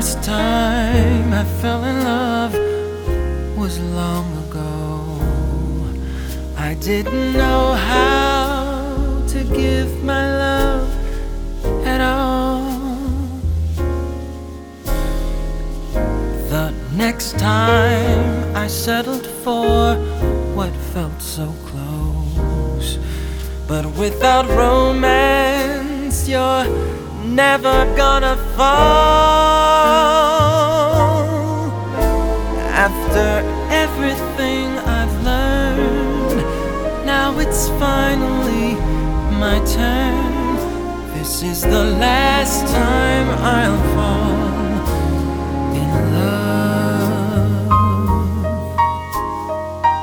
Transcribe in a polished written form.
first time I fell in love was long ago. I didn't know how to give my love at all. The next time I settled for what felt so close, but without romance you're never gonna fall. After everything I've learned, now it's finally my turn. This is the last time I'll